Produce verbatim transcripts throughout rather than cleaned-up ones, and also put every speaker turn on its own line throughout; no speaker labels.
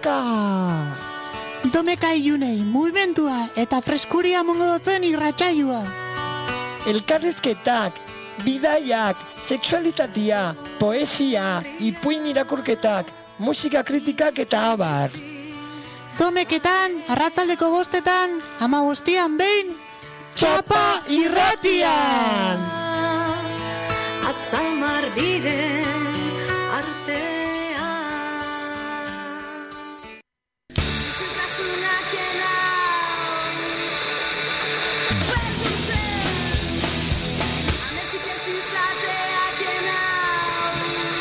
domeka!
Domeka ilunei, mugimentua eta freskuria mongo dutzen irratsaioa.
Elkarrizketak, bidaiak, sexualitatea, poesia, ipuin irakurketak, musika kritikak eta abar.
Domeketan, arratzaldeko bostetan, ama bostian behin,
Txapa irratian!
Atzamar biren artean Zutasunak enau Berdutzen Ametzik ez izateak enau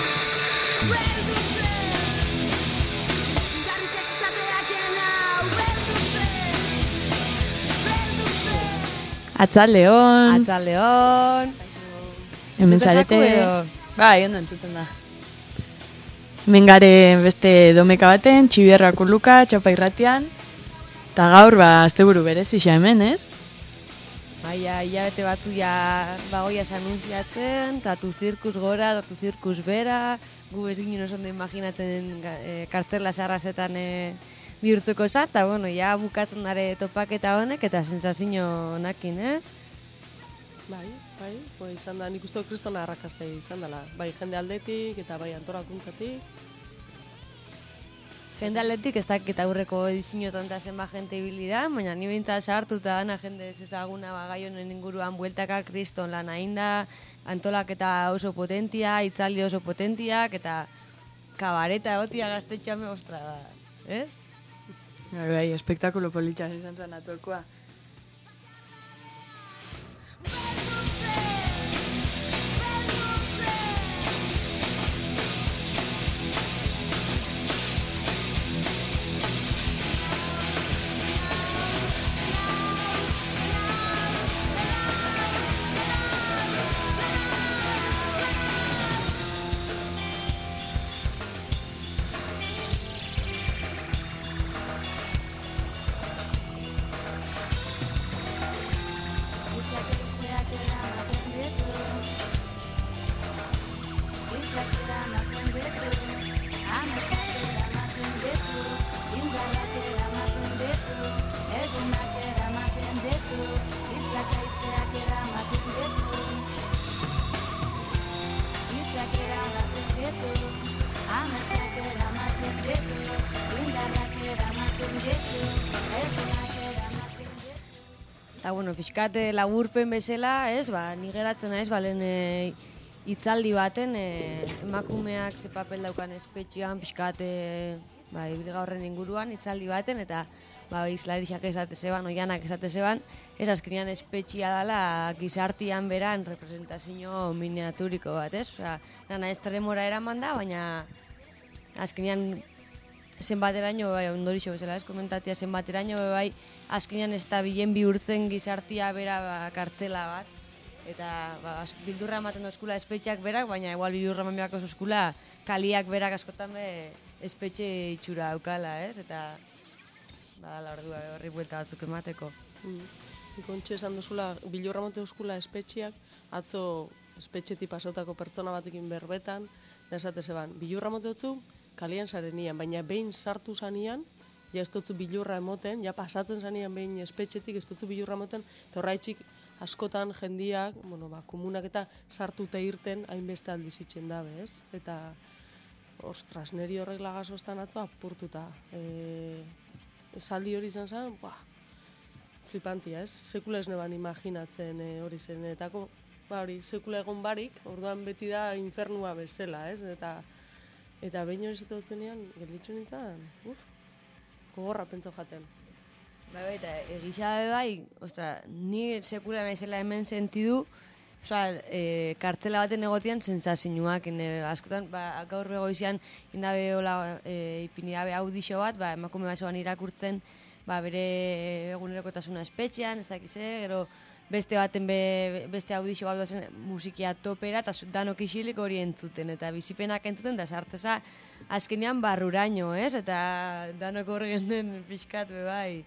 Berdutzen Garrik ez izateak enau Berdutzen Berdutzen
Atzaldeon.
Atzaldeon.
Hemen zarete.
Bai, ondo entzuten da.
Hemen gare beste domeka baten, Txibierrako Luka, Txapa irratian. Ta gaur, ba, asteburu berezi xa hemen, ez?
Bai, ja, hilabete batzu ja bagoiaz anuntziatzen, tatu zirkus gora, tatu zirkus bera, gu ez ginen oso ondo imaginatzen e, kartzela sarrazetan e, bihurtuko za, eta bueno, ja bukatzen dare topaketa honek, eta sensazio onakin, ez?
Bai, bai, bai, izan da, nik uste kristona arrakastea izan dela. Bai, jende aldetik eta bai antolakuntzatik.
Jende aldetik ez dakit aurreko edizioetan da zenba jente ibili da, baina ni behintzat sartuta dana jende ez ezaguna ba, gai honen inguruan bueltaka kriston lan ainda, antolaketa oso potentia, hitzaldi oso potentiak, eta kabareta egotia gaztetxame, ostra, ez?
Bai, bai, espektakulo politxas izan zen atzokoa.
Eta, bueno, pixkat laburpen bezala, ez, ba, ni geratzen naiz, ba, lehen e, hitzaldi baten, e, emakumeak ze papel daukan espetxean, pixkat, e, ba, ibilga horren inguruan, hitzaldi baten, eta, ba, izlarixak esate zeban, oianak esate zeban, ez azkenean espetxia dela gizartian beran representazio miniaturiko bat, ez? Osea, dana estremora eraman da, baina azkenean zenbateraino, bai, ondorixo bezala, ez komentatzea zenbateraino, bai, azkenean ez da bilen bihurtzen gizartia bera ba, kartzela bat, eta ba, bildurra ematen dozkula espetxeak berak, baina igual bildurra ematen berak oso eskula kaliak berak askotan be espetxe itxura aukala, ez? Eta ba, la ordua horri buelta batzuk emateko.
Mm. Ikontxe esan duzula, bildurra ematen dozkula espetxeak, atzo espetxetik pasautako pertsona batekin berbetan, da esate zeban, bildurra ematen dutzu, kalian zarenian, baina behin sartu zanian, ja ez dutzu bilurra emoten, ja pasatzen zanian behin espetxetik, ez dutzu bilurra emoten, eta horraitxik askotan jendiak, bueno, ba, komunak eta sartuta irten hainbeste aldizitzen dabe, ez? Eta, ostras, neri horrek lagazostan atzo apurtuta. E, esaldi hori izan zen, ba, flipantia, ez? Sekula ez neban imaginatzen e, hori zenetako, ba hori, sekula egon barik, orduan beti da infernua bezala, ez? Eta, Eta behin hori zetu dutzenean, gelditzu nintzen, uf, gogorra pentsau jaten.
Bai, bai, eta egisa bai, ostra, ni sekula naizela hemen sentidu, ostra, e, kartzela baten egotian sensazioak, askotan, ba, gaur begoizian, indabe hola, e, ipinidabe audixo bat, ba, emakume basoan irakurtzen, ba, bere egunerokotasuna espetxean, ez dakize, gero, beste baten be, beste audizio bat zen musikia topera eta danok isilik hori entzuten eta bizipenak entzuten da sartzeza azkenean barruraino, ez? Eta danok horri den pixkat be bai.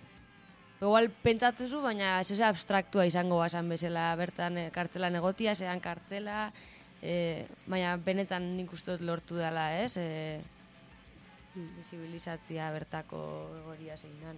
Igual pentsatzezu, baina zeze abstraktua izango basan bezala bertan e, kartzelan egotia, zean kartzela, e, baina benetan nik uste dut lortu dela, ez? E, Bizibilizatzia bertako egoria zein dan.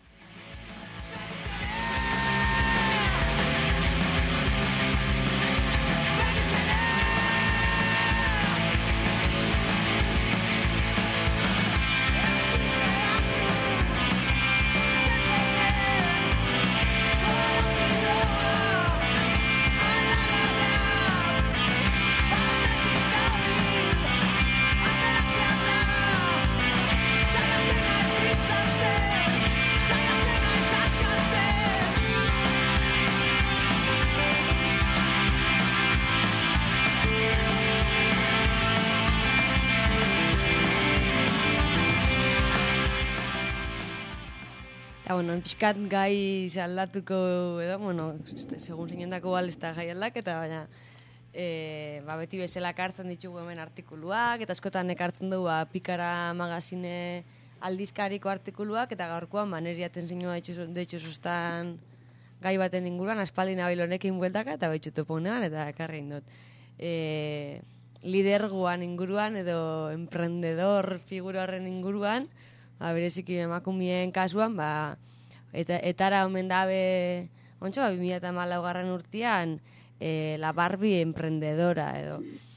Eta, bueno, pixkat gai aldatuko edo, bueno, este, segun zeinendako bal ez da gai aldaketa, baina e, ba, beti bezala kartzen ditugu hemen artikuluak, eta askotan ekartzen dugu ba, Pikara magazine aldizkariko artikuluak, eta gaurkoan maneriaten zinua deitxuzustan gai baten inguruan, aspaldi nabil honekin bueltaka, eta baitxu toponean, eta ekarri indot. E, lidergoan inguruan, edo emprendedor figura horren inguruan, ba, bereziki emakumeen kasuan, ba, eta etara omen dabe, ontsa, ba, bi mila hamalaugarren urtean, e, la Barbie emprendedora, edo.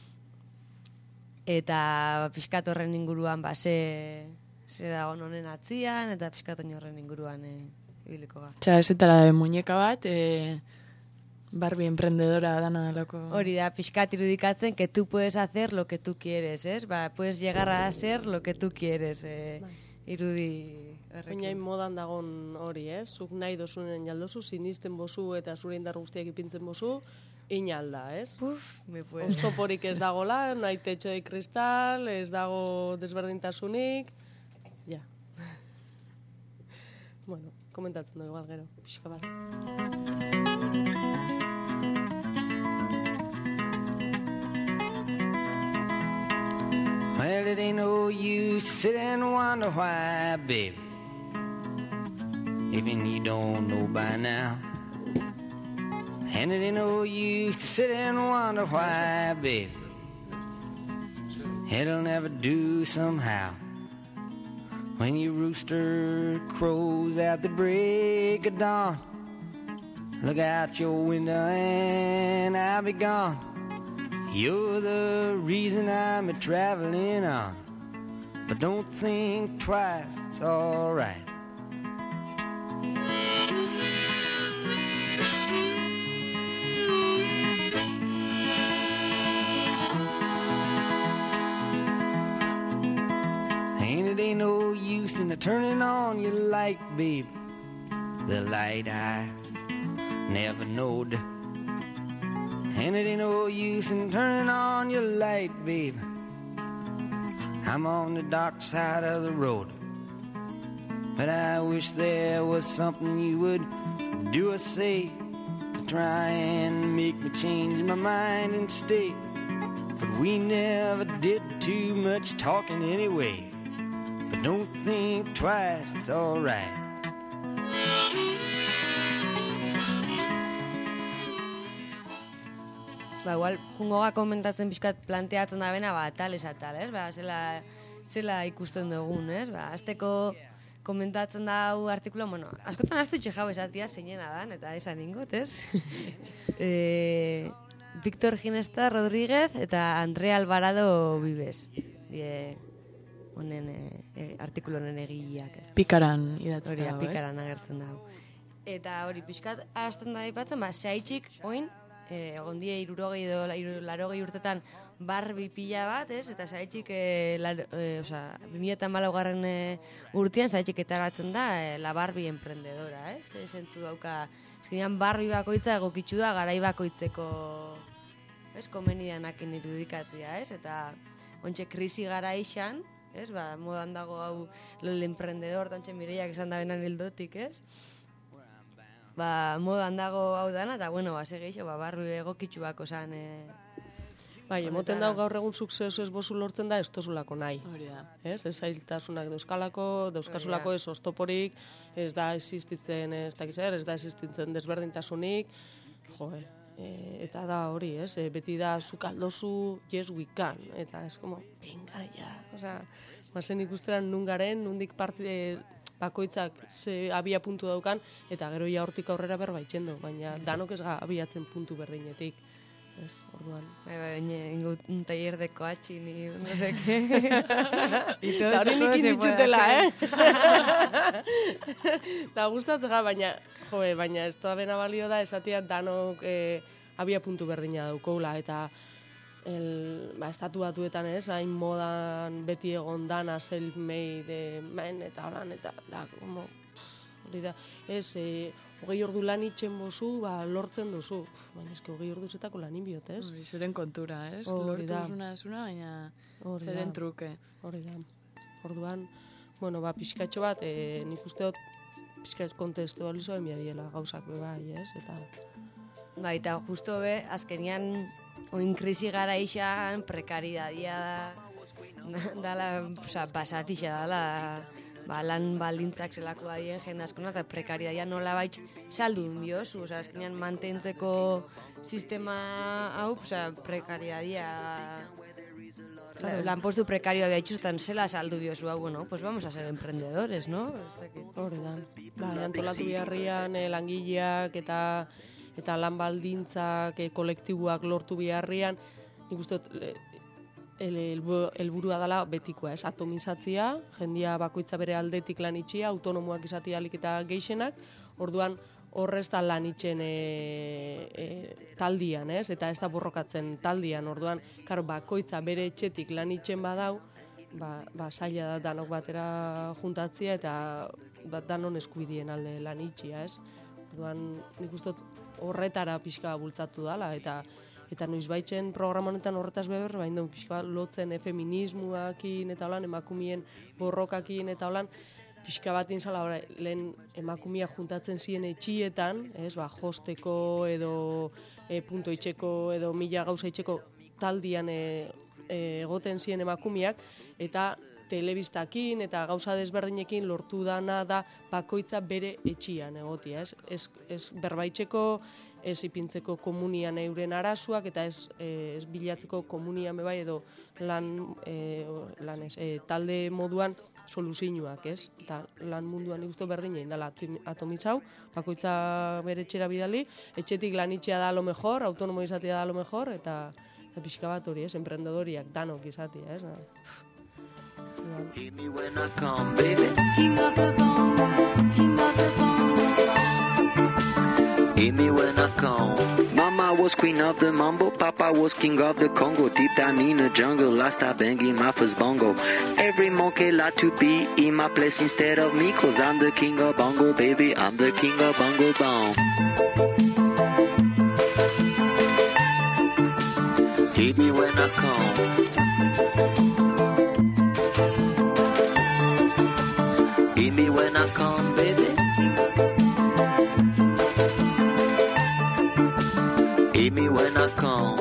Eta ba, pixkat horren inguruan, ba, ze, ze dago honen atzian, eta pixkat horren inguruan e, ibiliko ga.
Txa, ez etara dabe muñeka bat, e, Barbie emprendedora dana loko.
Hori da, pixkat irudikatzen, que tú puedes hacer lo que tú quieres, ez? Ba, puedes llegar a ser lo que tú quieres, eh. Irudi horrekin.
Oinain modan dagon hori, ez? Zuk nahi dozunen jaldozu, sinisten bozu eta zure indar guztiak ipintzen bozu, inalda, ez?
Puf, me puedes.
Oztoporik ez dagola, nahi techo de kristal, ez dago desberdintasunik, ja. Bueno, komentatzen dugu igual gero, pixka bat.
Well, it ain't no use to sit and wonder why, baby. Even you don't know by now. And it ain't no use to sit and wonder why, baby. It'll never do somehow. When your rooster crows at the break of dawn, look out your window and I'll be gone. You're the reason I'm a-traveling on. But don't think twice, it's all right. And it ain't no use in turning on your light, babe. The light I never knowed. And it ain't no use in turning on your light, babe. I'm on the dark side of the road. But I wish there was something you would do or say to try and make me change my mind and stay. But we never did too much talking anyway. But don't think twice, it's all right.
Ba, igual, jungoga komentatzen pixkat planteatzen da bena, ba, tal ez atal, ez? Ba, zela, zela ikusten dugun, ez? Ba, azteko komentatzen da hau artikula, bueno, askotan aztu txejau esatia zeinena dan, eta esan ingot, ez? e, Víctor Ginesta Rodríguez eta Andrea Alvarado Vives. Die, honen, e, artikulu honen egileak.
Pikaran idatzen
Hori da,
dago, ez?
Pikaran agertzen dago. Eta hori, pixkat, hasten da ipatzen, ba, zehaitxik, oin, E, gondie irurogei edo iru, larogei urtetan Barbie pila bat, ez? Eta zaitxik, e, e, oza, bi mila hamalaugarren e, urtean zaitxik etaratzen da e, la Barbie emprendedora, ez? E, zentzu dauka, eskenean Barbie bakoitza egokitzu da garai bakoitzeko, ez? Komenidanak irudikatzea, ez? Eta ontxe krisi gara ixan, ez? Ba, modan dago hau el emprendedor, tantxe Mireiak esan da benan hildotik, ez? Ba, modan dago hau dana, eta, bueno, ba, segeixo, ba, Barbie egokitxuak osan... E,
bai, emoten dago gaur egun sukzesu ez bozu lortzen da, ez tozulako nahi.
Hori da.
Ez, ez zailtasunak dauzkalako, dauzkasulako ez oztoporik, ez da existitzen, ez da gizar, ez da existitzen desberdintasunik, jo, e, eta da hori, ez, e, beti da zuk aldozu, yes we can, eta ez como, venga, ja, osea, Bazen ikusteran nun garen, nundik parte bakoitzak ze abia puntu daukan, eta gero ja hortik aurrera berbaitzen du, baina danok ez ga abiatzen puntu berdinetik. Ez, orduan.
Bai, bai, ingo un taller de coaching y no sé qué. Y todo
Da
eso,
hori
todo
nik
se puede
inditxutela,
hacer.
eh? Da gustatzega, baina, joe, baina ez da bena balio da, esatia danok eh, abia puntu berdina daukogula, eta el, ba, estatu batuetan ez, hain modan beti egon dana self-made men eta holan, eta da, como, hori da, ez, eh, hogei ordu lan itxen bozu, ba, lortzen duzu. Baina eske hogei ordu zetako lanin biot, ez?
Hori, zeren kontura, ez?
Hori
Lortu
da.
zuna zuna, baina
Hori
zeren
da.
truke.
Hori da. Orduan, bueno, ba, pixkatxo bat, e, nik uste dut pixkat kontestualizoa enbia diela gauzak be bai, ez? Eta,
Bai, eta justo be, azkenian oin krisi gara ixan, prekaridadia da, dala, oza, basatixa dala, ba, lan baldintzak zelako badien jende askona, eta prekaridadia nola baitz saldu biozu, oza, azkenean mantentzeko sistema hau, oza, prekaridadia, la- lanpostu prekarioa behitxuztan zela saldu biozu hau, bueno, pues vamos a ser emprendedores, no? Ez dakit.
hori da. Ba, antolatu beharrian e, langileak eta eta lan baldintzak, e, kolektiboak lortu beharrian, nik uste dut, e, el, el, helburua dela betikoa, ez? Atomizatzia, jendia bakoitza bere aldetik lan itxia, autonomoak izatea alik eta geixenak, orduan horrez da lan itxen e, e, taldian, ez? Eta ez da borrokatzen taldian, orduan, karo, bakoitza bere etxetik lan itxen badau, ba, ba saila da danok batera juntatzia eta bat danon eskubidien alde lan itxia, ez? Orduan, nik uste dut horretara pixka bultzatu dala, eta eta noiz baitzen programa honetan horretaz beber, bain duen pixka bat lotzen e, feminismoakin eta holan, emakumien borrokakin eta holan, pixka bat inzala, ora, lehen emakumia juntatzen ziren etxietan, ez, ba, josteko edo e, punto itxeko edo mila gauza itxeko taldian e, e, egoten ziren emakumiak, eta telebistakin eta gauza desberdinekin lortu dana da bakoitza bere etxian egotia, ez, ez, ez berbaitzeko, ez ipintzeko komunian euren arazoak, eta ez, e, ez bilatzeko komunian bebai edo lan, e, lan ez, e, talde moduan soluzioak, ez? Eta lan munduan ikustu berdina indala atomitzau, bakoitza bere etxera bidali, etxetik lan itxea da lo mejor, autonomo izatea da lo mejor, eta, eta pixka bat hori, ez? Emprendedoriak danok izatea, ez? Na,
Hit me when I come, baby.
King of the bongo, king of the bongo.
Hit me when I come. Mama was queen of the mambo, Papa was king of the Congo. Deep down in the jungle, I start banging my first bongo. Every monkey like to be in my place instead of me, cause I'm the king of bongo, baby. I'm the king of bongo bong. Hit me when I come. Hit me when I come, baby. Hit me when I come.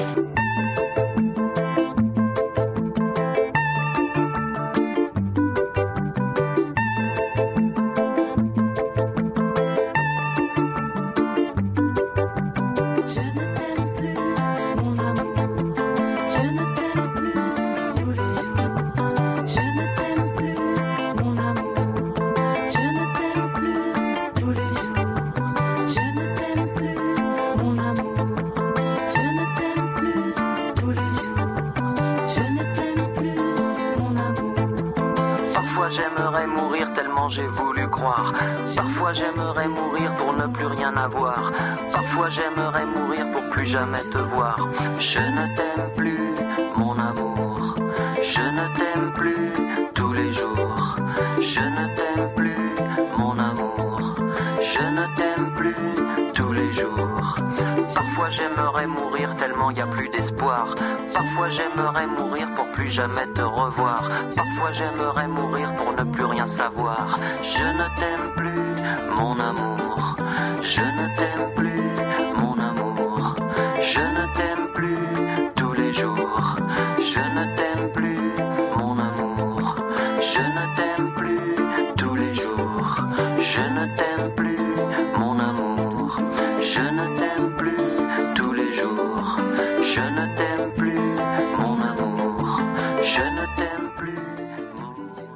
Je ne t'aime plus, mon amour. Je ne t'aime plus tous les jours. Je ne t'aime plus, mon amour. Je ne t'aime plus tous les jours. Je ne t'aime plus, mon amour. Je ne t'aime plus tous les jours. Je ne t'aime plus, mon amour.
Parfois j'aimerais mourir tellement j'ai voulu croire. Parfois j'aimerais mourir pour ne plus rien avoir. Parfois j'aimerais mourir pour plus jamais te voir. Je ne t'aime plus, mon amour. Je ne t'aime plus tous les jours. Je ne t'aime plus, mon amour. Je ne t'aime plus tous les jours. Parfois j'aimerais mourir tellement y a plus d'espoir. Parfois j'aimerais mourir pour plus jamais te revoir. Parfois j'aimerais mourir pour ne plus rien savoir. Je ne t'aime plus, mon amour. Je ne t'aime plus, mon amour. Je ne t'aime plus tous les jours. Je ne t'aime plus, mon amour. Je ne t'aime plus tous les jours. Je ne t'aime plus, mon amour. Je ne t'aime plus tous les jours. Je ne t'aime plus, mon amour. Je ne t'aime plus, mon amour.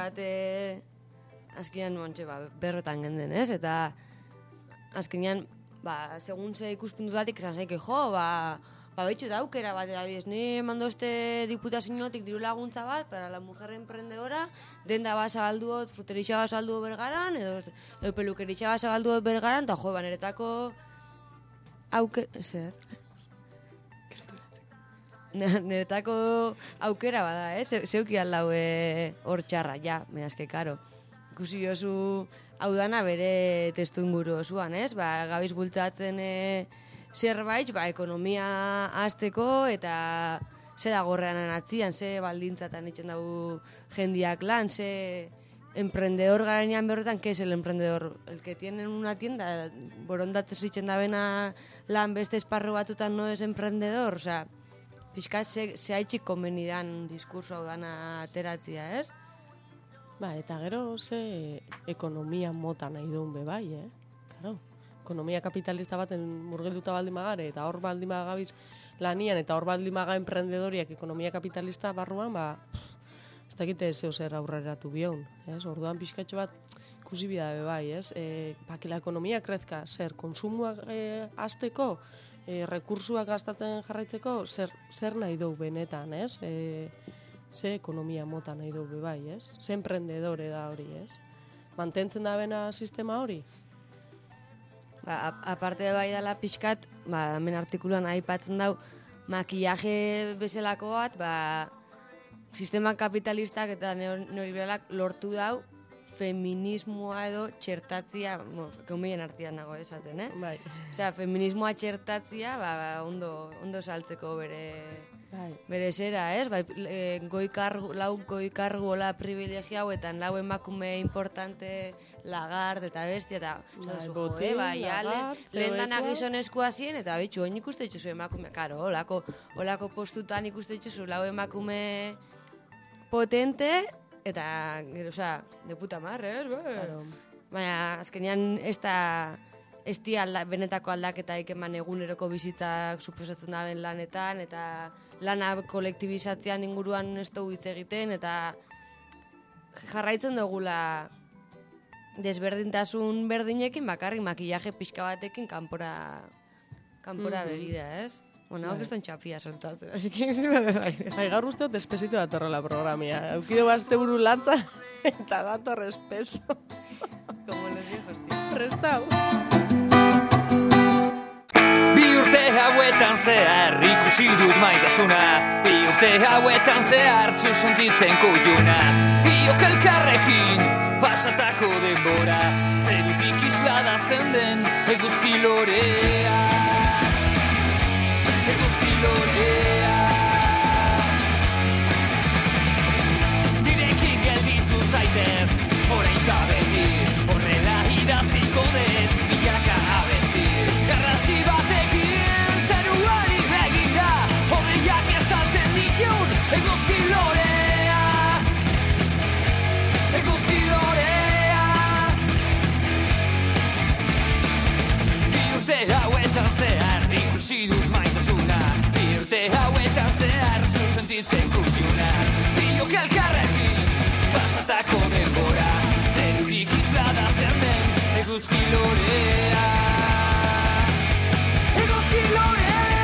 bat, e, azkenean, montxe, ba, berrotan genden, ez? Eta, azkenean, ba, segun ze ikuspuntutatik, esan zaik, jo, ba, ba, betxu da aukera bat, edabidez, ni mando este diputaziotik diru laguntza bat, para la mujer emprendedora, denda bat zabalduot, fruterixa bat zabalduot bergaran, edo, edo pelukerixa bat zabalduot bergaran, eta jo, ba, niretako aukera, zer? Niretako aukera bada, eh? Zeuki aldau hor txarra, ja, mehazke, karo. Ikusi jozu, hau dana bere testu inguru osuan, ez? Ba, gabiz bultatzen e, zerbait, ba, ekonomia hasteko eta ze da gorrean atzian, ze baldintzatan itxen dugu jendiak lan, ze emprendedor garenean berretan, ¿qué es el emprendedor? El que tiene una tienda, borondatez itxen da bena lan beste esparru batutan no es emprendedor, o sea, pixka ze, ze haitxik konbenidan diskurso hau dana ateratzia, ez?
Ba, eta gero ze ekonomia mota nahi duen be bai, eh? Claro. Ekonomia kapitalista baten murgilduta baldin magare, eta hor baldin magabiz lanian, eta hor baldin maga emprendedoriak ekonomia kapitalista barruan, ba, ez dakite zeo zer aurreratu bion, ez? Orduan pixkatxo bat ikusi bida be bai, ez? E, ba, que la ekonomia krezka, zer, konsumoak e, azteko, e, rekursuak gastatzen jarraitzeko, zer, zer nahi dugu benetan, ez? E, ze ekonomia mota nahi dugu bai, ez? Ze emprendedore da hori, ez? Mantentzen da bena sistema hori?
Ba, aparte bai dala pixkat, ba, hemen artikuluan aipatzen dau, makillaje bezalako bat, ba, sistema kapitalistak eta neoliberalak lortu dau, feminismoa edo txertatzia, bueno, keumien artian nago esaten, eh?
Bai.
Osea, feminismoa txertatzia, ba, ba, ondo, ondo saltzeko bere...
Bai.
Bere zera, ez? Bai, e, goi kargu, lau goi kargu la privilegia hauetan, lau emakume importante, Lagarde eta bestia, eta
Bai,
jo,
Botín,
bai,
Lagarde,
lehen danak
Teodokoa.
gizonezkoa zien, eta bitxu, oin ikuste ditzuzu emakume, karo, olako, olako postutan ikuste ditzuzu lau emakume potente, eta, gero, osea, de puta marre, ez?
Claro.
Baina, azkenean, ez da... Ez di alda, benetako aldaketaik eman eguneroko bizitzak suposatzen daben lanetan, eta lana kolektibizatzean inguruan ez dugu hitz egiten, eta jarraitzen dugula desberdintasun berdinekin, bakarrik makillaje pixka batekin kanpora, kanpora
Mhm.
begira, ez? Bueno, hau
Bai.
kriston txapia soltatzen, así que...
Bai, gaur uste dut espezitu datorrela programia. Eukide bazte buru latza eta dator espeso.
Como los viejos, tío.
Prestau.
Bi urte hauetan zehar ikusi dut maitasuna, bi urte hauetan zehar zu sentitzen kujuna, biok elkarrekin pasatako denbora, zerutik isladatzen den eguzki lorea, eguzki lorea. Nirekin gelditu zaitez, orain da beti, horrela idatziko dut milaka abesti. Garrasi batekin zeruari begira, hodeiak estaltzen ditun eguzki lorea, eguzki lorea. Bi urte hauetan zehar ikusi dut maitasuna, bi urte hauetan zehar zu sentitzen kutiuna, biok elkarrekin pasatako denbora, zerurik isladatzen den eguzki lorea, eguzki lorea.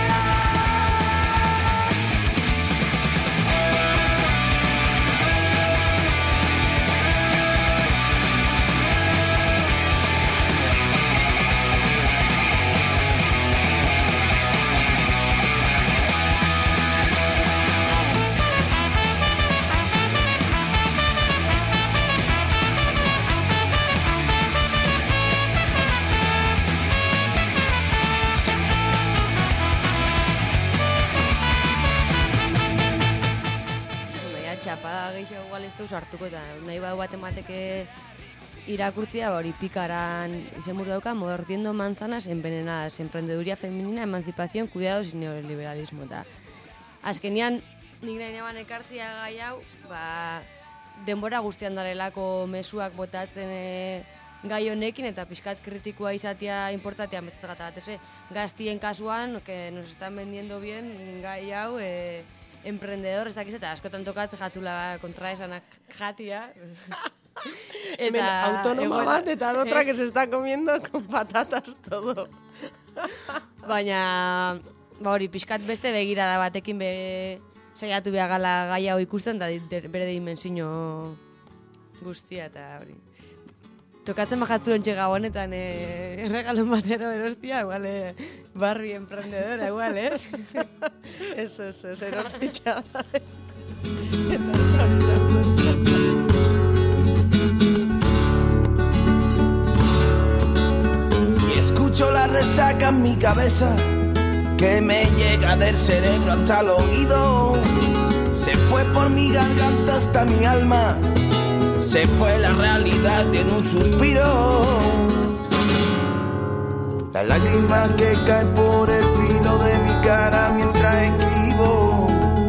Baina, txapada gehiago igual ez duz hartuko, eta nahi badu bat emateke irakurtzia, hori pikaran izenburu dauka, mordiendo manzanas envenenadas, emprendeduría femenina, emancipación, cuidados y neoliberalismo. Eta azkenian, nik nahi neban ekartzia gai hau, ba, denbora guztian darelako mezuak botatzen e, gai honekin, eta pixkat kritikoa izatea importantea metzatzak bat, ez be, gaztien kasuan, que nos están vendiendo bien gai hau, e, emprendedor, ez dakiz, eta askotan tokatzen jatzula kontraesanak jatia.
Hemen autónoma
egon-
bat eta otra que se está comiendo con patatas todo.
Baina, ba hori, pixkat beste begirada batekin be, saiatu behar gala gai hau ikusten, da di- bere dimensio guztia, eta hori. Tokatzen bajatzu ontxe gau honetan, eh, erregalon batero erostia, igual, eh, Barbie emprendedora, igual, ez?
Eso, eso, eso, erositxa.
Y escucho la resaca en mi cabeza que me llega del cerebro hasta el oído. Se fue por mi garganta hasta mi alma. Se fue la realidad en un suspiro. La lágrima que cae por el filo de mi cara mientras escribo.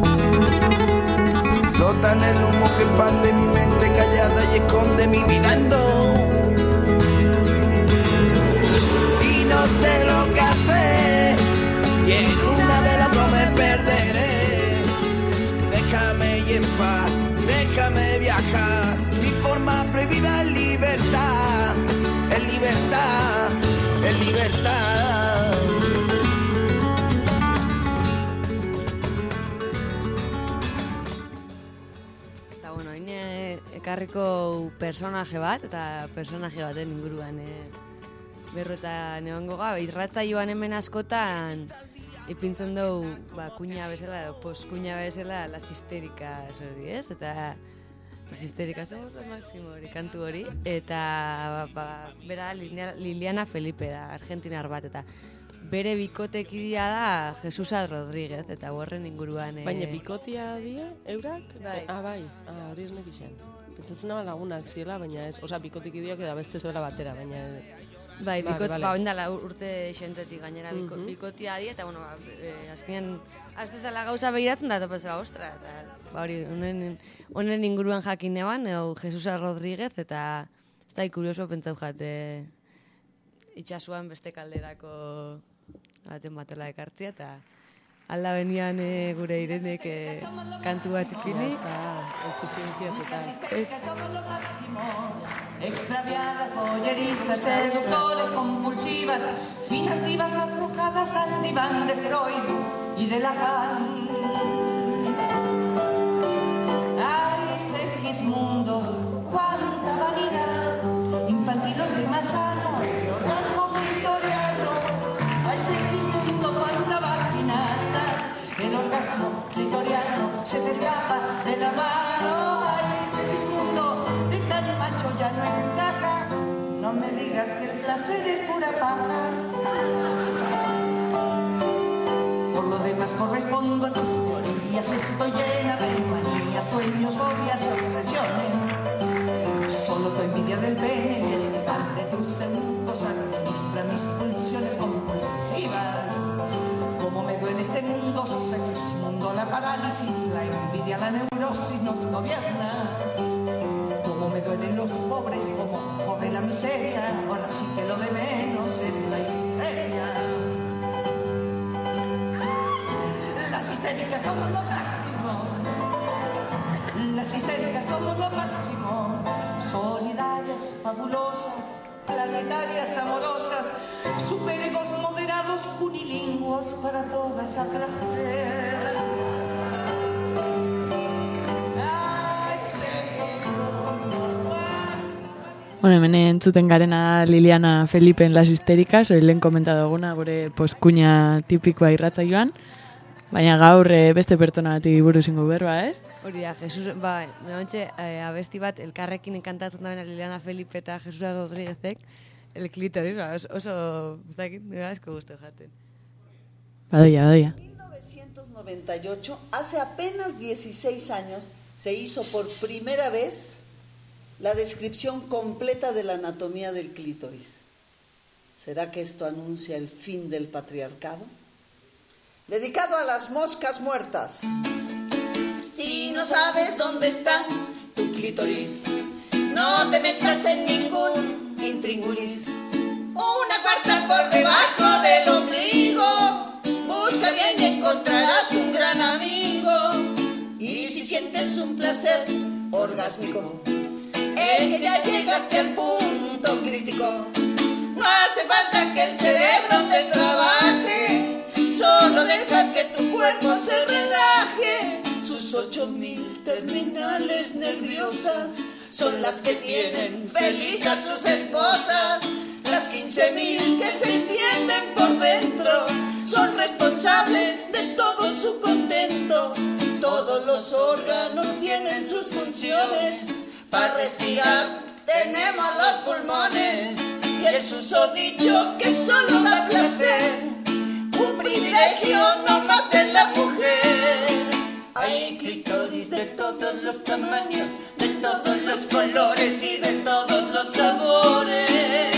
Flota en el humo que expande mi mente callada y esconde mi vida en dos. Y no sé lo que hacer, y en una de las dos me perderé. Déjame ir en paz, déjame viajar. Mi forma prohibida es libertad, es libertad, es libertad.
Eta bueno, hain eh, ekarriko personaje bat, eta personaje baten inguruan eh, berrotan egongo ga, irratzaioan hemen askotan ipintzen dugu ba, kuña bezala, edo poskuña bezala, las histéricas hori, ez? Eta las histéricas somos lo máximo hori, kantu hori. Eta ba, bera Liliana, Liliana Felipe da, argentinar bat, eta bere bikotekidea da Jesusa Rodríguez, eta horren inguruan... Eh,
Baina bikotia die, eurak?
Bai.
Ah, bai, ah, hori ez nekixen. Pentsatzen naba lagunak ziela, baina ez, oza, bikotikideak eda beste zuela batera, baina...
Bai,
Vale,
bikot,
vale.
ba, oindala urte xentetik gainera biko,
Mhm.
bikotia di, eta, bueno, ba, e, azkenean, aztezala gauza begiratzen da, eta pasela, ostra, eta, ba, hori, honen, honen inguruan jakin neban, edo Jesusa Rodríguez, eta, ez da, kurioso pentsau jate, itxasuan beste kalderako baten batela ekartzia, eta, alda benian e, gure Irenek e, kantu bat ipini.
Extraviadas, boyeristas, seductores, compulsivas, finas divas aflojadas al diván de Freud y de Lacan. Ay, Segismundo, cuánta vanidad, infantil de Machado, el orgasmo clitoriano. Ay, Segismundo, cuánta vaginalidad, el orgasmo clitoriano se te escapa de la mano. Ay, Segismundo, de tan macho ya no encaja, no me digas que el placer es pura paja. Por lo demás correspondo a tus teorías, estoy llena de manías, sueños, fobias y obsesiones. Solo tu envidia del pene y el negar de tus segundos administra mis pulsiones compulsivas. Como me duele este mundo, Segismundo, la parálisis, la envidia, la neurosis nos gobierna. Como me duelen los pobres, como jode la miseria, ahora sí que lo de menos es la histeria. Las histéricas somos lo máximo, las histéricas somos lo máximo, solidarias, fabulosas, planetarias, amorosas, superegos moderados, unilingüos para todas a placer.
Bueno, hemen entzuten garena Liliana Felipen Las Histéricas, hori lehen komentatu duguna, gure poskuña tipikoa irratzaioan, baina gaur eh, beste pertsona bati buruz ingo berba, ez?
Hori da, Jesus, ba, mehontxe, eh, abesti bat, elkarrekin enkantatzen da Liliana Felipe eta Jesusa Rodríguezek, el klitoris, ba, oso, oso, ez dakit, nire asko guztu jaten.
Badoia, badoia.
En mil novecientos noventa y ocho, hace apenas dieciséis años, se hizo por primera vez la descripción completa de la anatomía del clítoris. ¿Será que esto anuncia el fin del patriarcado? Dedicado a las moscas muertas.
Si no sabes dónde está tu clítoris, no te metas en ningún intríngulis. Una cuarta por debajo del ombligo, busca bien y encontrarás un gran amigo. es un placer orgásmico. Es que ya llegaste al punto crítico. No hace falta que el cerebro te trabaje, solo deja que tu cuerpo se relaje. Sus ocho mil terminales nerviosas son las que tienen feliz a sus esposas. Las quince mil que se extienden por dentro son responsables de todo su contento. Todos los órganos tienen sus funciones. Para respirar tenemos los pulmones y el susodicho que solo da placer. Un privilegio no más de la mujer. Hay clítoris de todos los tamaños, de todos los colores y de todos los sabores.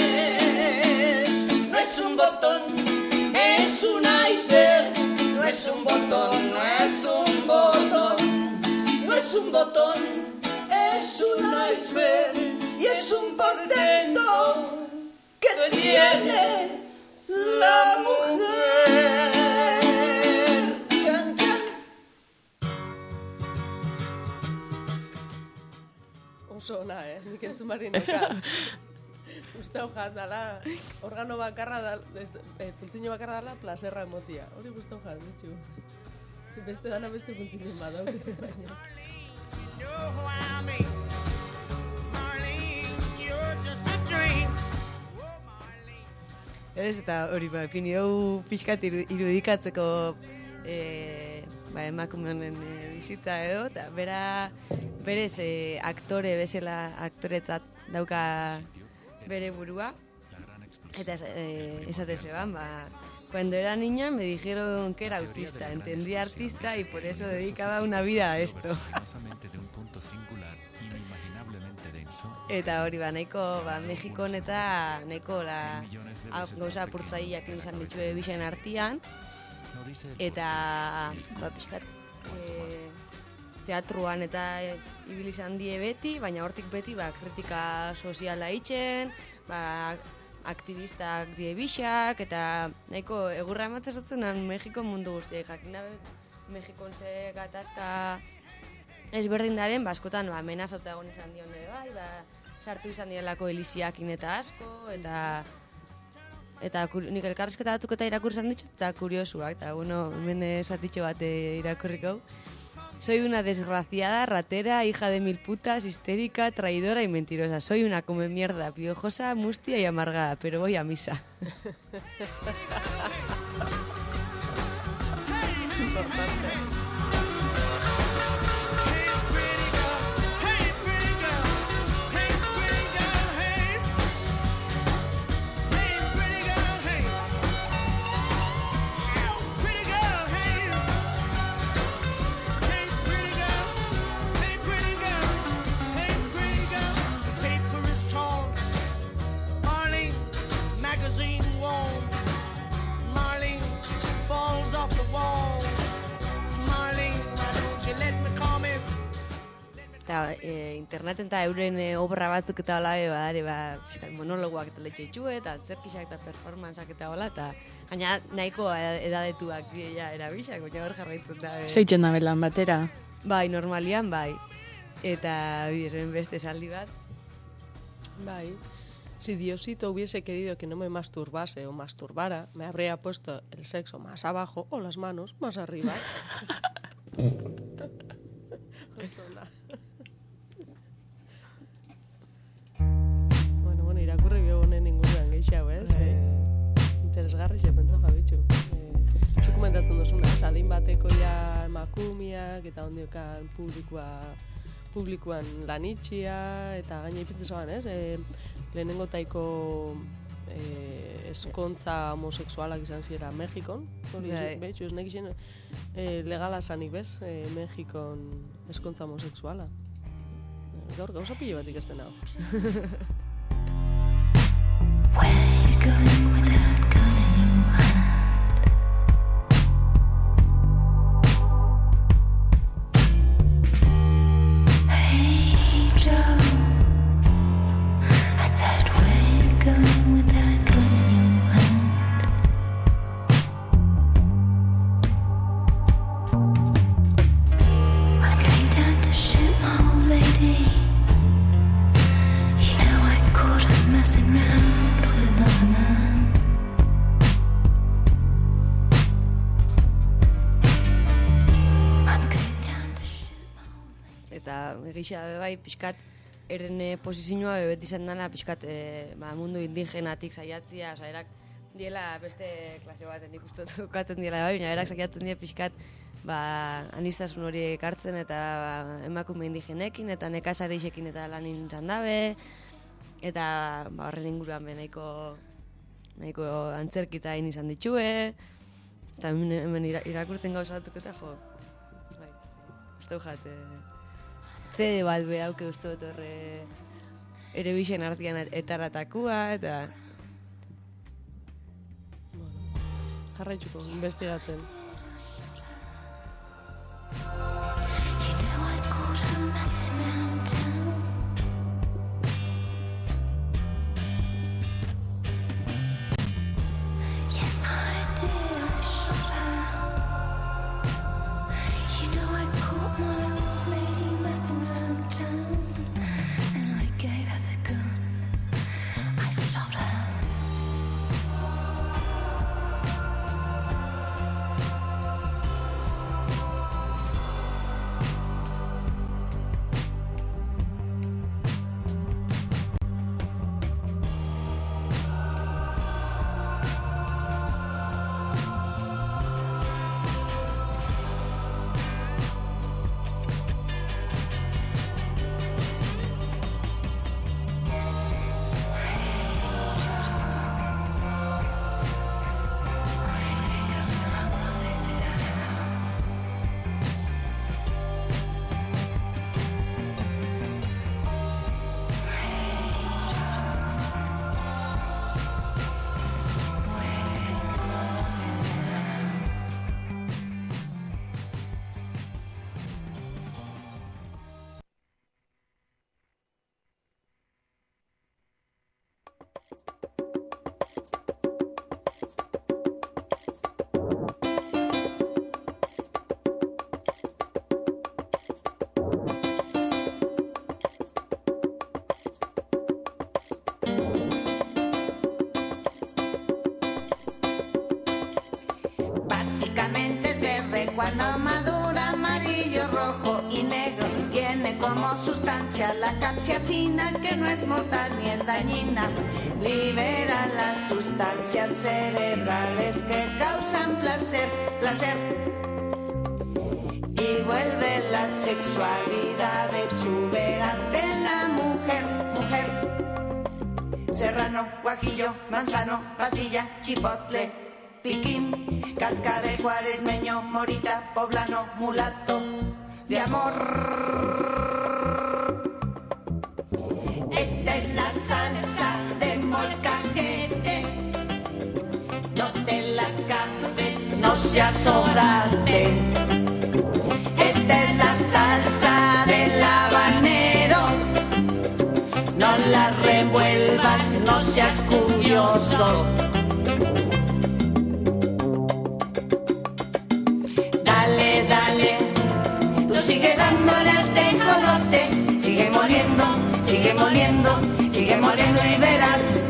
No es un botón, es un iceberg. No es un botón, no es un botón. No es un botón, es un iceberg. Y es un portento que tiene la mujer. Chan, chan.
Oso ona, eh? Nik entzun barri neka. Uste hau jat dala, organo bakarra da, eh, funtzio bakarra dala, plazerra emotia. Hori uste hau jat, ditxu. Beste dana beste funtzio bat, daukete baina.
Ez, eta hori, ba, pini dugu pixkat irudikatzeko e, ba, emakume honen e, bizitza edo, eta bera, berez e, aktore bezala, aktoretzat dauka bere burua, eta e, esate zeban, ba, cuando era niña me dijeron que era autista, entendía artista y por eso dedicaba una vida a esto. Eta hori, ba, nahiko, ba, Mexikon eta nahiko la gauza apurtzaiak izan ditue bixen artian, eta, ba, pixkat, e, teatruan eta e, ibili izan die beti, baina hortik beti, ba, kritika soziala itxen, ba, aktivistak die bixak, eta nahiko egurra ematezatzen Mexikon mundu guztiak, jakina Mexikon ze gatazka ezberdin daren, ba, askotan, ba, amenazota egon izan dion ere bai, ba, sartu izan dielako eliziakin eta asko, eta eta nik elkarrizketa batzuk eta irakurri izan ditut, eta kuriosuak, eta bueno, hemen esatitxo bat irakurriko. Soy una desgraciada, ratera, hija de mil putas, histérica, traidora y mentirosa. Soy una come mierda, piojosa, mustia y amargada, pero voy a misa.
Importante.
Eta e, interneten eta euren e, obra batzuk eta hola, e, ba, ba, monologoak eta letxe itxue, eta antzerkisak eta performantzak eta hola, eta gaina nahiko edadetuak ja erabixak, baina hor jarraitzen da. E.
Zeitzen da belan batera?
Bai, normalian, bai. Eta bidezen beste saldi bat.
Bai. Si Diosito hubiese querido que no me masturbase o masturbara, me habría puesto el sexo más abajo o las manos más arriba. Bueno, bueno, irakurri bio honen inguruan geixau, ez? Eh, interesgarri xe pentsa jabitxu. Eh, zu komentatzen duzuna, sadin bateko ja emakumiak eta ondiokan publikoa publikoan lanitxia eta gaina ipitzen zaban, ez? E, lehenengo taiko e, eskontza homosexualak izan ziera Mexikon. Hori, behitxu, ez nekixen e, legala zanik, bez? E, Mexikon eskontza homosexuala. Gaur, gauza pilo bat ikasten hau.
I'm going down to
Eta egisa bai, pixkat, eren e, posizioa beti izan dana, pixkat, e, ba, mundu indigenatik saiatzia, oza, erak diela beste klase baten ikustu tokatzen diela bai, baina erak saiatzen dira pixkat, ba, anistasun hori ekartzen eta ba, emakume indigenekin eta nekazarixekin eta lan izan dabe, eta ba, horren inguruan be nahiko, nahiko antzerkita hain izan ditxue, eta hemen, hemen ira, irakurtzen gauza batzuk eta jo, bai, uste jat, e, C D bat be hauke uste dut horre ere bixen artian etaratakua, eta...
Jarraitzuko, investigatzen.
Cuando madura amarillo, rojo y negro, tiene como sustancia la capsaicina, que no es mortal ni es dañina. Libera las sustancias cerebrales que causan placer, placer. Y vuelve la sexualidad exuberante en la mujer, mujer. Serrano, guajillo, manzano, pasilla, chipotle, piquín, cascabel, cuaresmeño, morita, poblano, mulato, de amor. Esta es la salsa de molcajete, no te la acabes, no seas orate. Esta es la salsa del habanero, no la revuelvas, no seas curioso. Sigue dándole al tejolote, sigue moliendo, sigue moliendo, sigue moliendo y verás.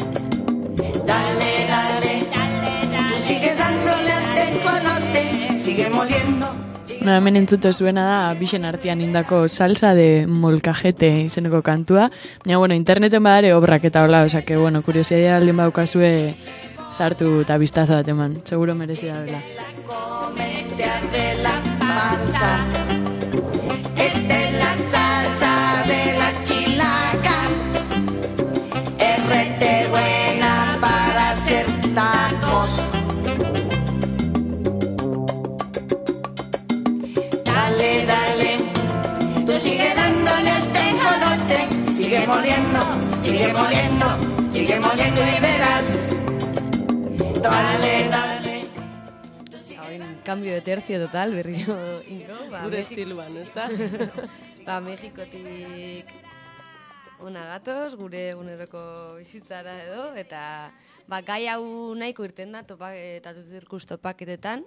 Dale, dale, tú sigue dándole al tejolote, sigue moliendo.
No, hemen entzuto zuena da bixen artean indako salsa de molkajete izeneko kantua. Baina, bueno, interneten badare obrak eta hola, oza, que, bueno, kuriosidad aldien badukazue sartu eta biztazo bat eman. Seguro merezi da bela.
De la panza. Esta es la salsa de la chilaca, R T buena para hacer tacos. Dale, dale, tú sigue dándole al tejolote, sigue moliendo, sigue moliendo, sigue moliendo y verás. Dale, dale.
Cambio de tercio total, berriro ingo. Ba,
Gure estiluan, ez da?
Ba, Mexikotik ona gatoz, gure eguneroko bizitzara edo, eta ba, gai hau nahiko irten da topak, eta zirkus topaketetan,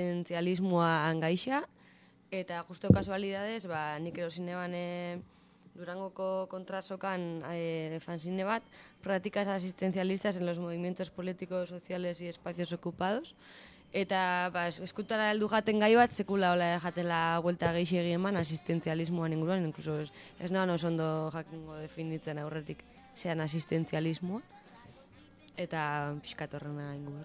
asistentzialismoa angaixa, eta justo kasualidades, ba, nik ero zineban Durangoko kontrasokan eh, fanzine bat, prácticas asistencialistas en los movimientos políticos, sociales y espacios ocupados. Eta ba, eskutara heldu jaten gai bat, sekula hola jatela buelta gehiagi eman asistentzialismoan inguruan, incluso ez, ez nahan oso ondo jakingo definitzen aurretik zean asistentzialismoa. Eta pixkat horrena inguruan.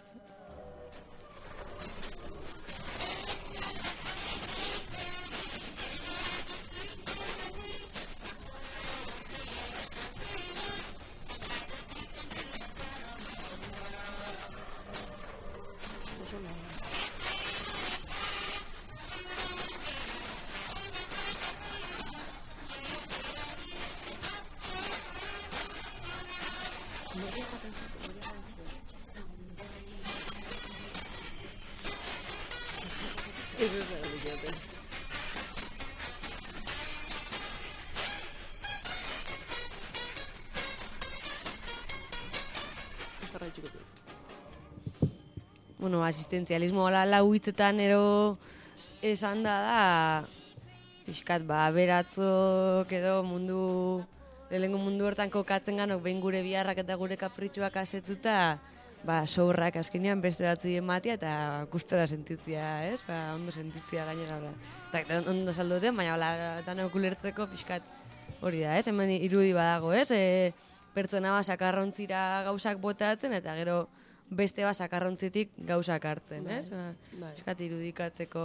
Bueno, asistentzialismo lau hitzetan ero esan da da pixkat, ba, beratzok edo mundu, lehengo mundu hortan kokatzen ganok behin gure biharrak eta gure kapritxuak asetuta, ba, sourrak azkenean beste batzu ematia eta gustora sentitzia, ez? Ba, ondo sentitzia gainera, eta ondo saldote, baina hola, danok ulertzeko pixkat hori da, ez? Hemen irudi badago, ez? E, pertsona ba, sakarrontzira gauzak botatzen, eta gero beste bat sakarrontzitik gauzak hartzen, ez? Ba, pixkat irudikatzeko.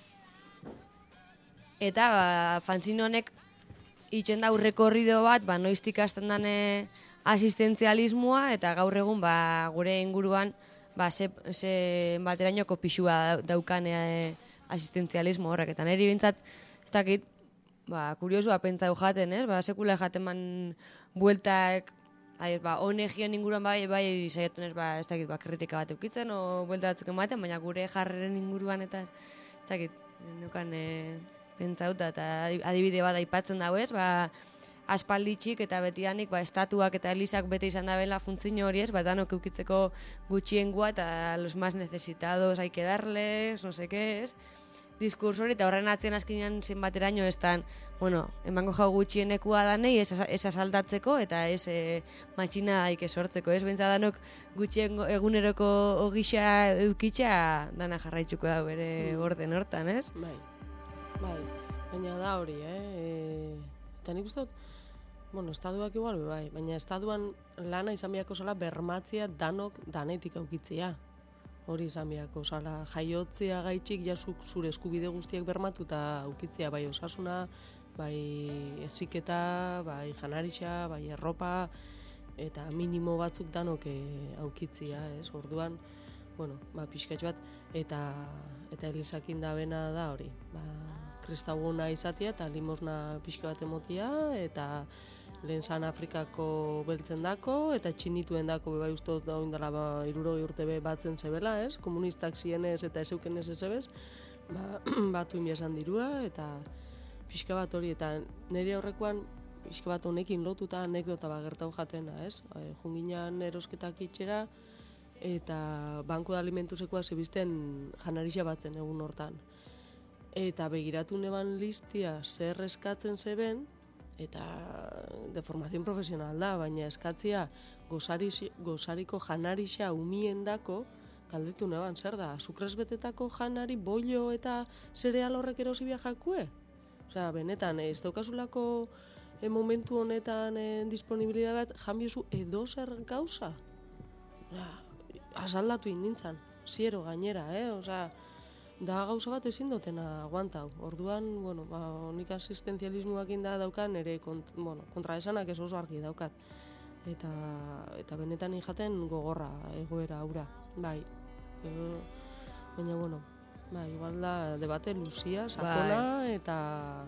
Eta, ba, fanzin honek itxen da rekorrido bat, ba, noiztik hasten dane asistentzialismoa, eta gaur egun ba, gure inguruan ba, ze, ze baterainoko pixua daukan e, asistentzialismo horrek. Eta niri bintzat, ez dakit, ba, kuriosua pentsau jaten, ez? Ba, sekula jaten man bueltak, Aiz, ba, O N G-en inguruan bai, bai, saiatun ez, ba, ez dakit, ba, kritika bat eukitzen, o buelta batzuk ematen, baina gure jarreren inguruan eta, ez dakit, nukan e, pentsauta, eta adibide bat aipatzen dago ez, ba, aspalditxik eta betidanik, ba, estatuak eta elizak bete izan dabela funtzio hori ez, ba, danok eukitzeko gutxiengua, eta los más necesitados hay que darles, no sé qué, ez, diskurso hori, eta horren atzen azkenean zenbateraino ez tan, bueno, emango jau gutxienekua danei, ez, ez asaldatzeko, eta ez e, matxina daik sortzeko, ez, bentsa danok gutxien eguneroko ogisa eukitxa dana jarraitzuko da bere orden hortan, ez?
Bai, bai, baina da hori, eh? E, eta nik uste dut, bueno, estatuak igual, bai, baina estatuan lana izan biako zela bermatzia danok danetik aukitzia. Hori izan biako, zala, jaiotzea gaitxik jasuk zure eskubide guztiak bermatu eta aukitzea, bai osasuna, bai heziketa, bai janarixa, bai erropa, eta minimo batzuk danok e, aukitzia, ez? Orduan, bueno, ba, pixkatxo bat, eta, eta elizakin da bena da hori, ba, kristauona izatea eta limosna pixka bat emotia, eta lehen zan Afrikako beltzen dako, eta txinituen dako bebai ustot da oindala ba, irurogei urte be batzen zebela, ez? Komunistak zienez eta ez eukenez ez ebez, ba, batu inbiazan dirua, eta pixka bat hori, eta nire aurrekoan pixka bat honekin lotuta anekdota ba, gertau jatena, ez? E, junginan erosketak itxera, eta banko de alimentusekoa zebizten janarixa batzen egun hortan. Eta begiratu neban listia zer eskatzen zeben, eta de formación profesional da, baina eskatzia gozari, gozariko janarixa umien dako, galdetu neban, zer da, azukres betetako janari bollo eta zereal horrek erosi jakue? Osea, benetan, ez daukazulako e, momentu honetan e, disponibilidad bat, janbiozu edo zer gauza? Osea, azaldatu nintzen, ziero gainera, eh? Osea, da gauza bat ezin dutena aguantau. Orduan, bueno, ba, nik asistentzialismoak inda daukan, ere kont, bueno, kontraesanak ez oso argi daukat. Eta, eta benetan jaten gogorra, egoera, aura. Bai, e, baina, bueno, bai, igual da debate luzia, sakona, bai. Eta...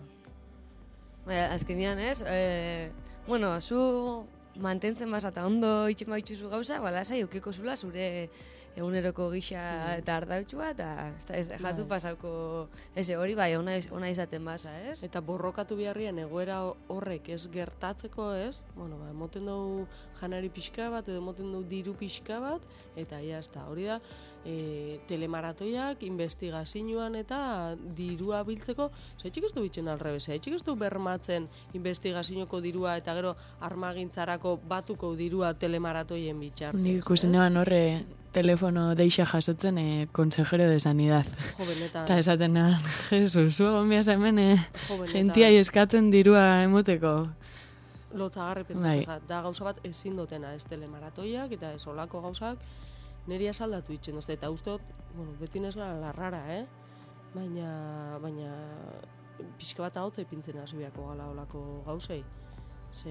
Bai, azkenean ez, e, bueno, zu mantentzen basa eta ondo itxen baitzuzu gauza, bala zai, eukiko zula zure eguneroko gisa eta ardautxua, eta ez jatu bai. Pasauko eze hori bai, ona, ona izaten basa, ez?
Eta borrokatu biharrien egoera horrek ez gertatzeko, ez? Bueno, ba, emoten dugu janari pixka bat, edo emoten dugu diru pixka bat, eta ia ez da, hori da, e, telemaratoiak, investigazioan eta dirua biltzeko, zaitxik ez du bitzen alrebez, zaitxik ez du bermatzen investigazioko dirua eta gero armagintzarako batuko dirua telemaratoien bitxartez.
Nik ikusten eban horre telefono deixa jasotzen eh, consejero de sanidad.
Jo, benetan.
Eta esaten eban, Jesus, zuagon biaz hemen eh, gentiai eskatzen dirua emoteko.
Lotzagarri pentsatzea, da gauza bat ezin dutena, ez telemaratoiak eta ez olako gauzak, niri asaldatu itxen, dozte, eta uste dut, bueno, beti nesla larrara, eh? Baina, baina, pixka bat agotza ipintzen hasibiako gala olako gauzei. Ze,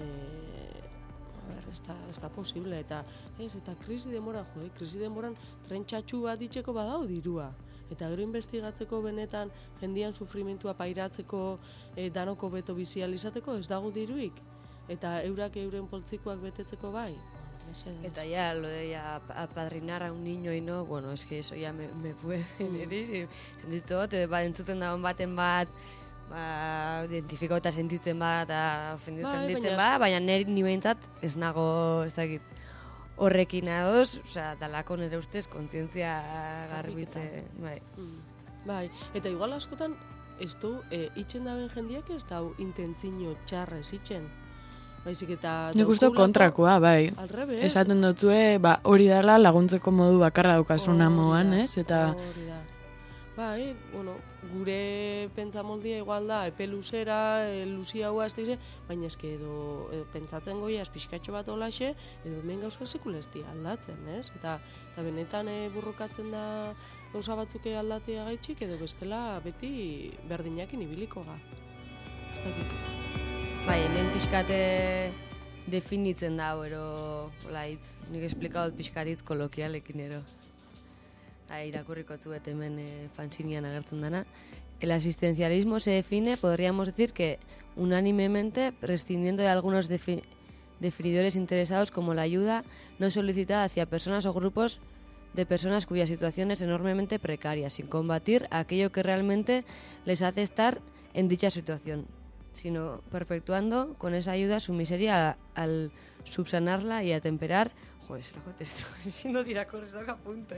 a ber, ez da, ez da posible, eta, ez, eta krisi denboran, jode, krisi denboran trentxatxu bat itxeko badau dirua. Eta gero investigatzeko benetan jendian sufrimentua pairatzeko, eh, danoko beto bizializateko, ez dago diruik. Eta eurak euren poltsikoak betetzeko bai.
Eta ya, lo de ya apadrinar a un niño y no, bueno, es que eso ya me, me puede herir. Sentitzot, ba, entzuten dagoen baten bat, ba, identifiko eta sentitzen bat, eta ofenditzen
bai,
ditzen bat, baina nire ni behintzat ez nago, ez dakit, horrekin adoz, osea, dalako nire ustez, kontzientzia garbitze, bai.
Mm. Bai, eta igual askotan, ez du, e, itxen daben jendiak ez dau intentzio txarrez itxen. Baizik eta
nik uste kontrakoa, bai.
Alrebez.
Esaten dutzue, ba, hori dela laguntzeko modu bakarra daukasuna moan, ez? Eta
hori da. Bai, bueno, gure pentsamoldia igual da, epe luzera, e, luzia hua ez dize, baina eske edo, edo pentsatzen goia pixkatxo bat olaxe, edo hemen gauzka sekulesti aldatzen, ez? Eta, eta benetan e, burrukatzen da gauza batzuk aldatea gaitxik, edo bestela beti berdinakin ibiliko ga. Ez dakit.
Bai, hemen pixkate definitzen da, ero, hola, hitz, nik esplikaut pixkatitz kolokialekin, ero. Ha, irakurriko zuet hemen e, fanzinian agertzen dana. El asistencialismo se define, podríamos decir que unánimemente, prescindiendo de algunos defi definidores interesados como la ayuda no solicitada hacia personas o grupos de personas cuya situación es enormemente precaria, sin combatir aquello que realmente les hace estar en dicha situación, sino perpetuando con esa ayuda su miseria al subsanarla y atemperar. Joder, joder, estoy siendo tiracor, estoy a punto.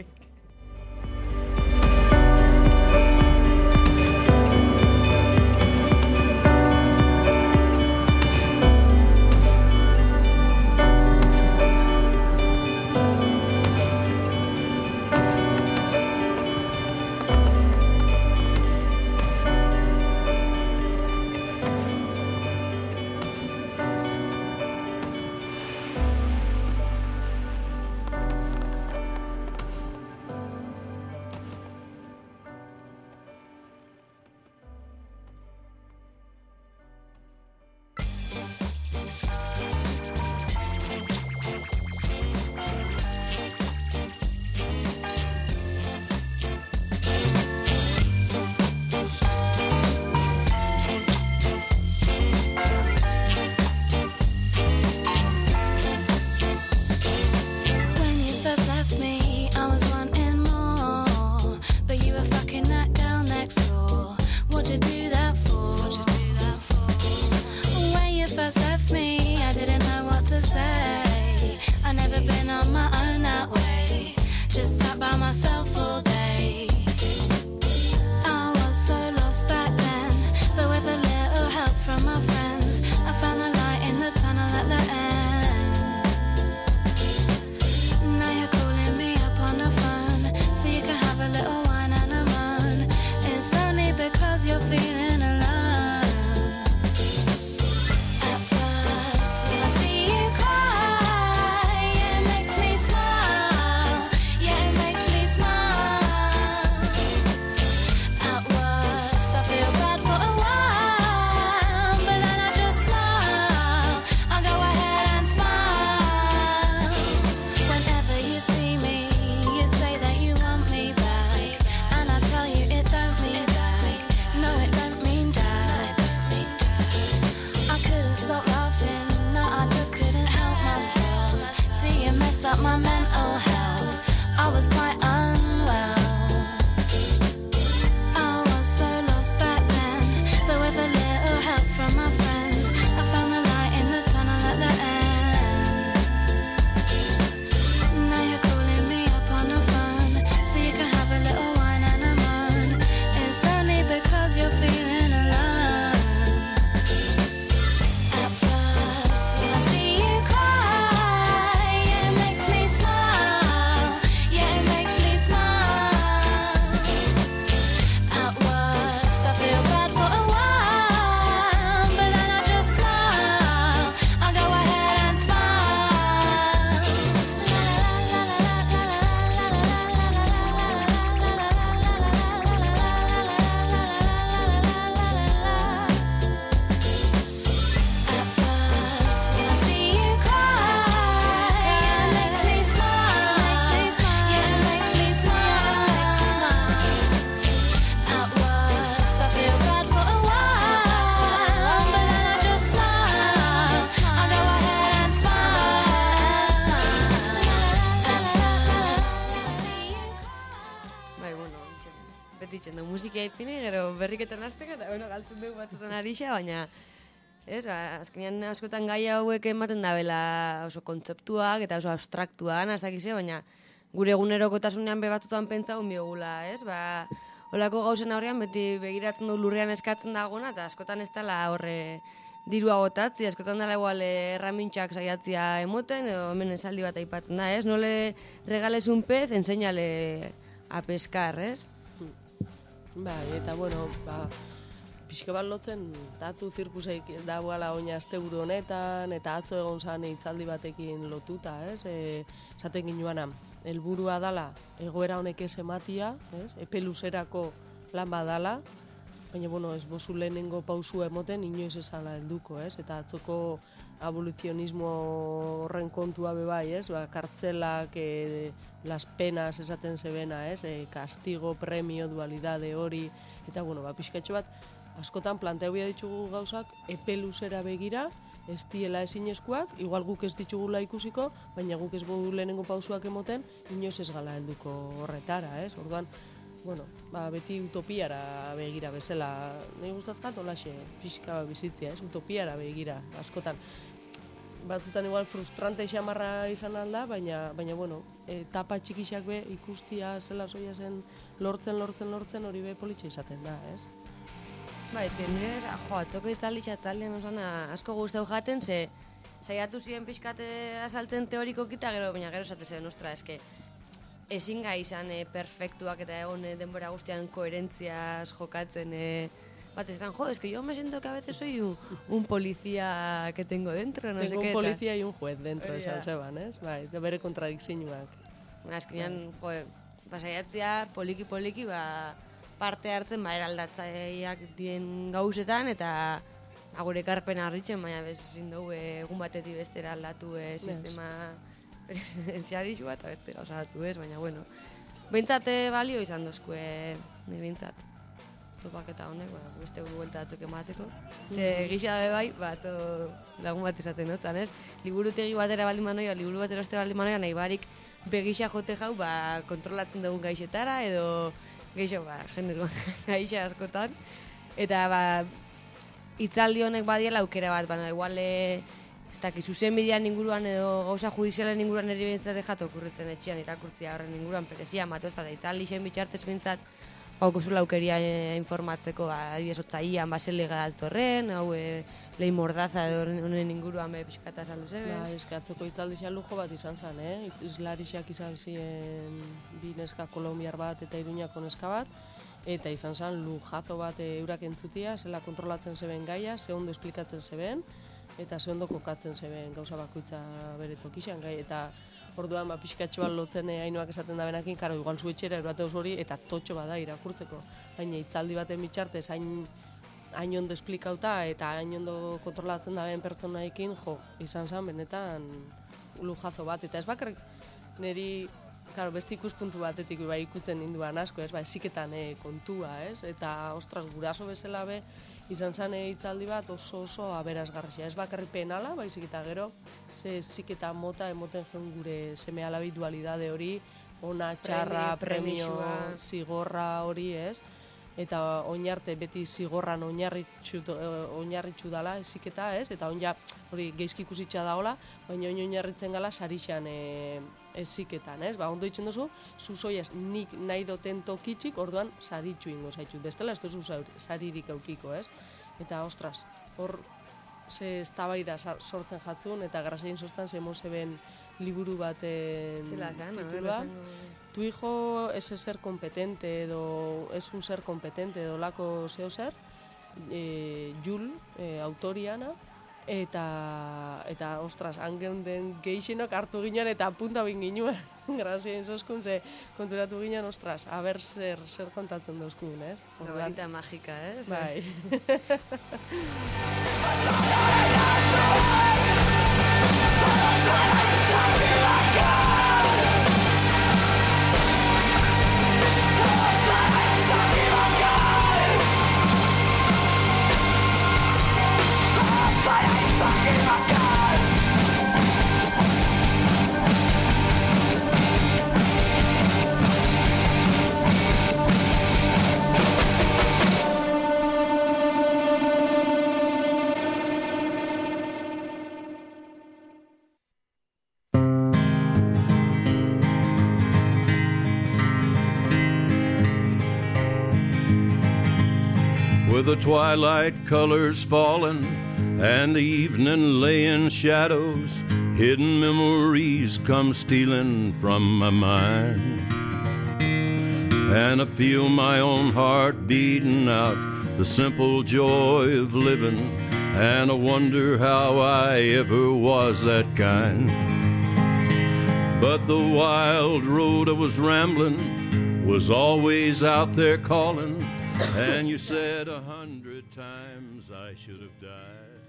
So you
du musika ipini, gero berriketan azteka, eta bueno, galtzen dugu batutan arixa, baina ez, ba, azkenean askotan gai hauek ematen dabela oso kontzeptuak eta oso abstraktuak, ez dakize, baina gure egunerokotasunean be batzutan pentsa biogula, ez? Ba, holako gauzen aurrean beti begiratzen du lurrean eskatzen dagona, eta askotan ez dela horre dirua gotatzi, askotan dela igual erramintxak saiatzia emoten, edo hemen esaldi bat aipatzen da, ez? Nole regales un pez, enseñale a pescar, ez?
Bai, eta bueno, ba, pixka bat lotzen, datu zirkuseik dagoela oina asteburu honetan, eta atzo egon zan hitzaldi batekin lotuta, ez? E, esaten ginuana, helburua dala, egoera honek ez ematia, ez? Epe luzerako lan badala, baina, bueno, ez bozu lehenengo pausua emoten, inoiz esala helduko, ez? Eta atzoko abolizionismo horren kontua bebai, ez? Ba, kartzelak, e, las penas esaten zebena, ez? E, castigo, premio, dualidade hori, eta, bueno, ba, pixkatxo bat, askotan planteu bia ditugu gauzak epe luzera begira, ez diela ezinezkoak, igual guk ez ditugula ikusiko, baina guk ez bodu lehenengo pausuak emoten, inoiz ez gala helduko horretara, ez? Orduan, bueno, ba, beti utopiara begira bezala, nahi gustatzat, holaxe, pixka bizitzia, ez? Utopiara begira, askotan. Batzutan igual frustrante xamarra izan alda, baina, baina bueno, etapa txikixak be ikustia zela soia zen lortzen, lortzen, lortzen, hori be politxe izaten da, ez?
Ba, ez que nire, jo, atzoko itzaldi txataldean osana asko guztau jaten, ze saiatu ziren pixkate azaltzen teoriko kita, gero, baina gero esate zen, ostra, eske ezin gai izan e, perfektuak eta egon e, denbora guztian koherentziaz jokatzen, e, bat esan, jo, es que yo me siento que a veces soy un, un policía que tengo dentro, no
tengo
sé qué.
Tengo un policía y un juez dentro, esan zeban, ez? Bai, de bere kontradikzioak.
Azkenean, jo, pasaiatzea poliki-poliki, ba, parte hartzen, ba, eraldatzaileak dien gauzetan, eta agure ekarpena harritzen, baina bez ezin dugu egun batetik bestera aldatu e, sistema presidenzialixua eta beste gauza datu ez, baina bueno. Behintzate balio izan dozku, e, nire behintzat. Topaketa honek, ba, beste buelta batzuk emateko. Ze gisa dabe bai, bat lagun bat izaten dutzen, ez? Liburutegi batera baldin manoia, liburu batera ostera baldin manoia, nahi barik begisa jote jau, ba, kontrolatzen dugun gaixetara, edo geixo, ba, genero gaixa askotan. Eta, ba, hitzaldi honek badiela aukera bat, baina igual, e, ez dakit, zuzen bidean inguruan edo gauza judizialen inguruan eri bintzat ejat okurritzen etxean irakurtzia horren inguruan, perezia, matozta, eta hitzaldi zen bitxartez bintzat, hauko zula aukeria e, informatzeko, ba, adibidez otzaian, basen legaltu horren, hau e, lehi mordaza edo honen inguruan be pixkata saldu zeben.
Ba, eskatzeko hitzaldi lujo bat izan zen, eh? Islarixak izan ziren bi neska kolombiar bat eta Iruñako neska bat, eta izan zen lujazo bat eurak entzutia, zela kontrolatzen zeben gaia, ze ondo esplikatzen zeben, eta ze ondo kokatzen zeben gauza bakoitza bere tokixan gai, eta orduan ba, pixkatxo bat lotzen hainoak esaten da benakin, karo, igual zuetxera erbateuz hori, eta totxo bada irakurtzeko. Baina hitzaldi baten bitxartez, hain, hain ondo esplikauta eta hain ondo kontrolatzen da ben pertsonaekin, jo, izan zen benetan lujazo bat. Eta ez bakarrik niri, karo, beste ikuspuntu batetik bai ikutzen ninduan asko, ez, ba, eziketan e, kontua, ez, eta ostras, guraso bezala be, izan zen hitzaldi bat oso oso aberasgarria. Ez bakarrik penala, baizik eta gero, ze ziketa mota emoten zen gure seme alabi dualidade hori, ona, txarra, premio, zigorra hori, ez? Eta oinarte beti zigorran oinarritxu, oinarritxu dala eziketa, ez? Eta oin ja, hori geizki ikusitxa daola, baina oin oinarritzen gala sarixan e, eziketan, ez? Ba, ondo ditzen duzu, zuzoiaz nik nahi doten tokitxik, orduan saritxu ingo zaitxut. Bestela, ez duzu saririk aukiko, ez? Eta, ostras, hor ze eztabaida sortzen jatzun, eta grasein sostan ze mozeben liburu baten titulua. Tu hijo es ser competente edo es un ser competente edo lako zeo zer, e, Jul, e, autoriana, eta, eta ostras, hangen den geixenok hartu ginen eta punta bin ginen, grazien zoskun, ze konturatu ginen, ostras, haber zer, zer kontatzen dozkun, ez?
Gabarita magika, ez?
Bai.
Sorry,
with the twilight colors falling and the evening laying shadows, hidden memories come stealing from my mind. And I feel my own heart beating out the simple joy of living, and I wonder how I ever was that kind. But the wild road I was rambling was always out there calling, and you said a hundred times I should have died.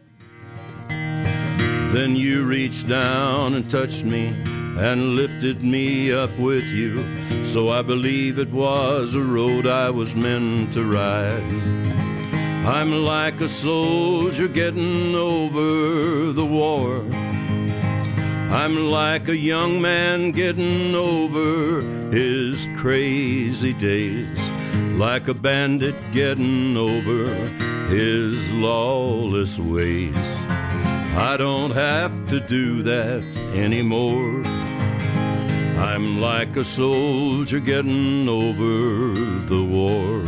Then you reached down and touched me and lifted me up with you, so I believe it was a road I was meant to ride. I'm like a soldier getting over the war. I'm like a young man getting over his crazy days, like a bandit getting over his lawless ways. I don't have to do that anymore. I'm like a soldier getting over the war.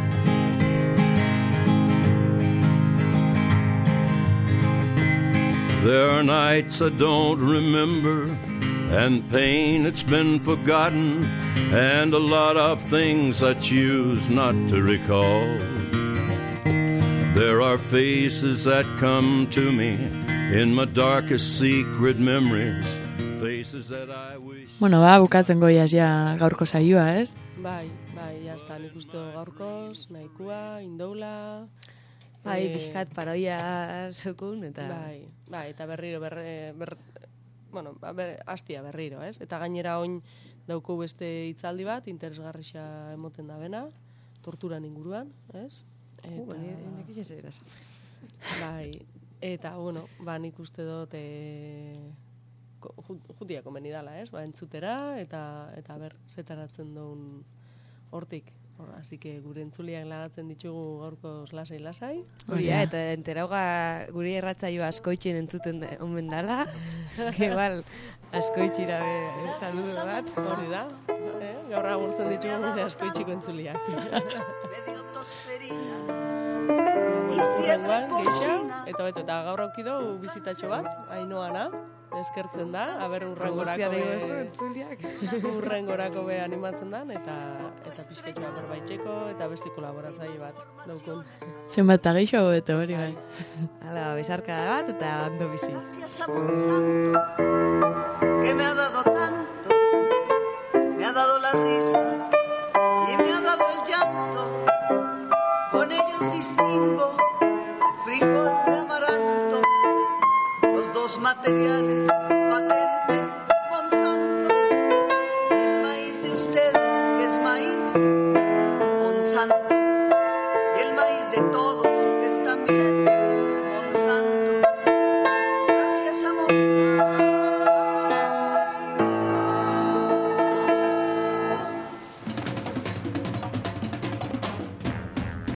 There are nights I don't remember, and pain that's been forgotten, and a lot of things I choose not to recall. There are faces that come to me in my darkest secret memories, faces that I wish...
Bueno, ba, bukatzen goiaz ja gaurko saioa, ez?
Bai, bai, jazta, nik uste gaurkoz, nahikua, indoula...
Bai, e... pixkat paroia sokun, eta...
Bai, bai, eta berriro, berre, ber, bueno, ber, astia berriro, ez? Eta gainera oin dauko beste hitzaldi bat, interesgarrixa emoten da bena, torturan inguruan, ez? Eta... Uh,
nik izan eraz.
Bai, eta, bueno, ba, nik uste dut... E... jutia komeni dala, ez? Ba, entzutera, eta, eta ber, zetaratzen duen hortik. Así que gure entzuliak lagatzen ditugu gaurko lasai-lasai.
Hori, eta enterauga gure erratzaio askoitxin entzuten omen dala. Igual, askoitxira saludo bat.
Hori da. Eh? Gaur agurtzen ditugu gure askoitxiko entzuliak. Eta beto, eta gaur aukido bizitatxo bat, Ainoana, eskertzen da, aber urrengorako be, urrengorako be animatzen da, eta eta pizketxoa berbaitxeko, eta beste kolaboratzaile bat daukun.
Zenbat eta gehiago eta hori bai.
Hala, bezarka bat, eta ondo bizi.
Que me ha dado tanto, me ha dado la risa, y me ha dado el llanto, con ellos distingo frijol de amaranto, los dos materiales, patente, Monsanto, el maíz de ustedes, que es maíz, Monsanto, y el maíz de todos.